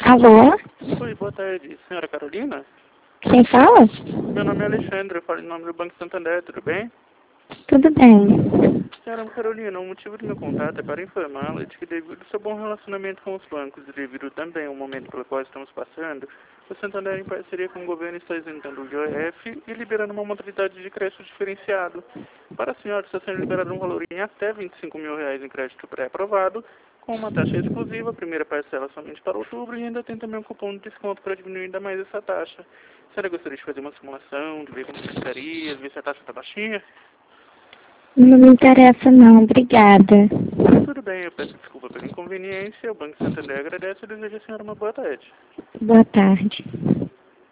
Alô? Oi, boa tarde. Senhora Carolina? Quem fala? Meu nome é Alexandre, eu falo em nome do Banco Santander, tudo bem? Tudo bem. Senhora Carolina, o motivo do meu contato é para informá-la de que devido ao seu bom relacionamento com os bancos e devido também ao momento pelo qual estamos passando, o Santander, em parceria com o governo, está isentando o IOF e liberando uma modalidade de crédito diferenciado. Para a senhora, está sendo liberado um valor em até R$ 25 mil em crédito pré-aprovado, com uma taxa exclusiva, a primeira parcela somente para outubro, e ainda tem também um cupom de desconto para diminuir ainda mais essa taxa. A senhora gostaria de fazer uma simulação, de ver como ficaria, de ver se a taxa está baixinha? Não me interessa não, obrigada. Tudo bem, eu peço desculpa pela inconveniência. O Banco Santander agradece e deseja à senhora uma boa tarde. Boa tarde.